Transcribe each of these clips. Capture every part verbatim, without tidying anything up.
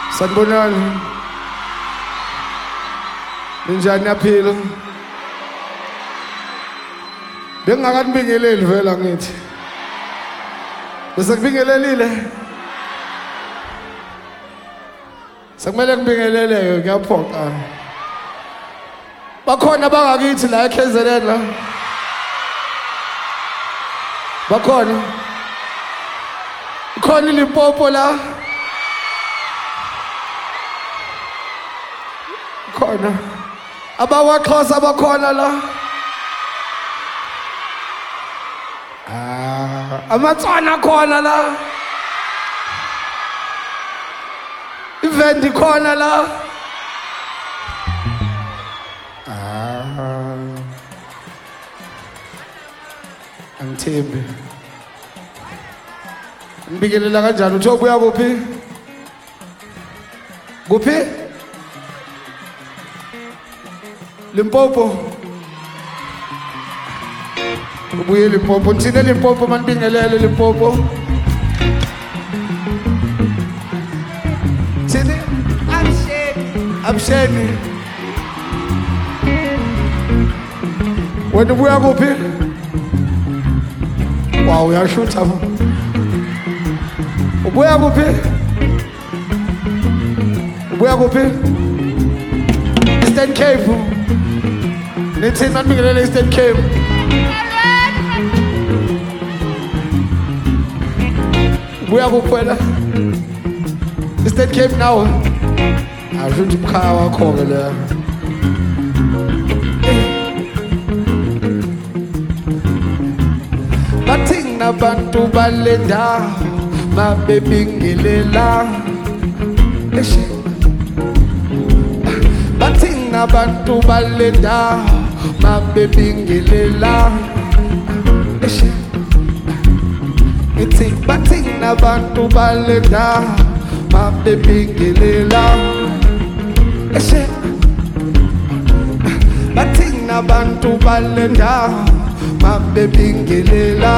Sanibonani. Ninjani yaphila? Bengingakanibingeleli vela ngithi. Bese kubingelelile. Sekumele ngibingelele ngiyaphoqa. Bakhona bangakithi la eK Z N la. Bakhona. Khona iLimpopo la. Khona. AbakwaXhosa bakhona la. Ah, amaTswana khona la. Ivendi khona la. Ah. Angithembi. Ngibikelela kanjani utho ubuya kuphi? Kuphi? Limpopo. Ubuye Limpopo, nthine Limpopo manibingelele Limpopo. Thine Absheni. Absheni. Wena ubuya kuphi? Wow, uyashutha. Ubuya kuphi? Ubuya kuphi? Eastern Cape. Nithi nanibingelele Eastern Cape. Ubuya kuphi wena? Eastern Cape now. Ashuthi umkhaya wakho ke la. Bathi nabantu balenda mabebingelela. Eshe. Bathi nabantu balenda mabebingelela. Eshe. Ithi bathi nabantu balenda mabebingelela. Eshe. Bathi nabantu balenda mabebingelela.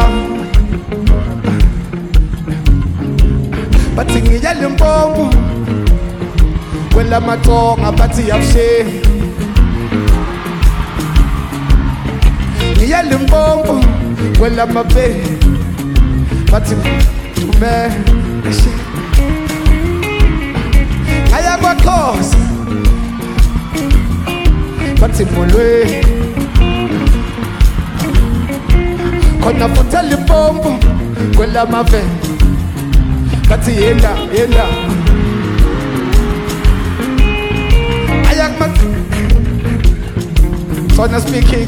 Bathi ngiya Limpopo kwela maTsonga bathi yabsheni. Ngiya Limpopo kwela maPedi bathi tume. Eshe. Ngaya kwaXhosa bathi molweni. Khona futhi Limpopo kwela maVenda bathi yenda yenda. Ayakmat Sona speaking.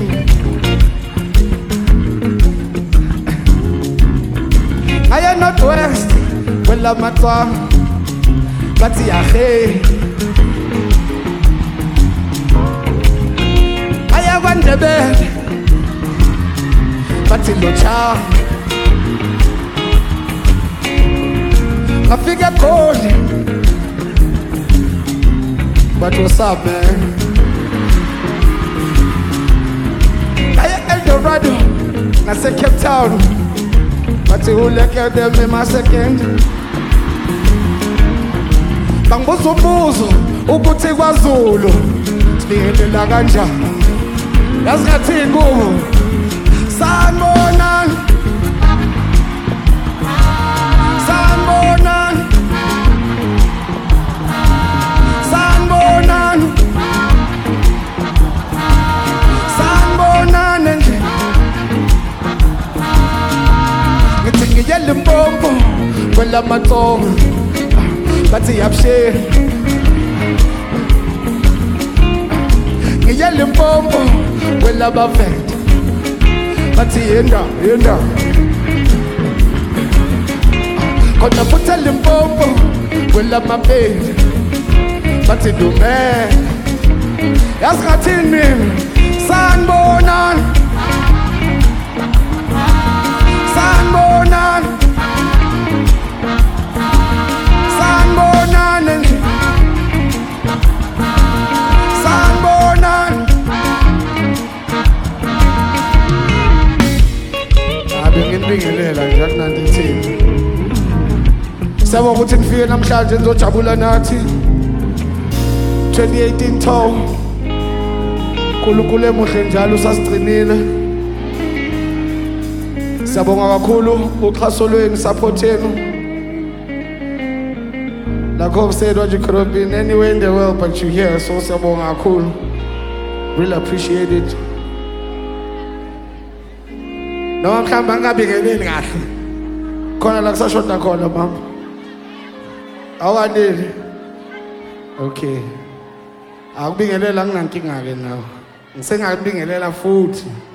Aya Northwest kwela maTswana bathi yahe. Aya kwaNdebele bathi locha. Ngafika eGoli but what's up man? Aya Eldorado ngase Cape Town bathi uleke them in my second. Bangibuza umbuzo ukuthi kwaZulu sibingelela kanjani. Yazi ngathi kubo sanibonani. Sanibonani. Sanibonani. Sanibonani nje. Ngithi ngiya Limpopo kwela maTsonga bathi yabsheni. Ngiya Limpopo kwela baVenda bathi yenda yenda. Khona futhi Limpopo kwela maPedi bathi dume. Yazi ngathini mina sanibonani. Sanibonani. Sanibonani nje. Sanibonani. Abengibingelela nje akunandithini. Sabo ukuthi nifike namhlanje nizojabula nathi twenty eighteen tour. UNkulunkulu emuhle njalo usasigcinile. Siyabonga kakhulu uxhaso lwenu, support yenu. Like Hope said, what you could have been anywhere in the world but you're here, so siyabonga kakhulu. Really appreciate it. No mhlawumbe angabingeleli kahle. Khona la kusashoda khona mama. Awanele. Okay. Akubingelela nginankinga ke nawe. Ngisengakubingelela futhi.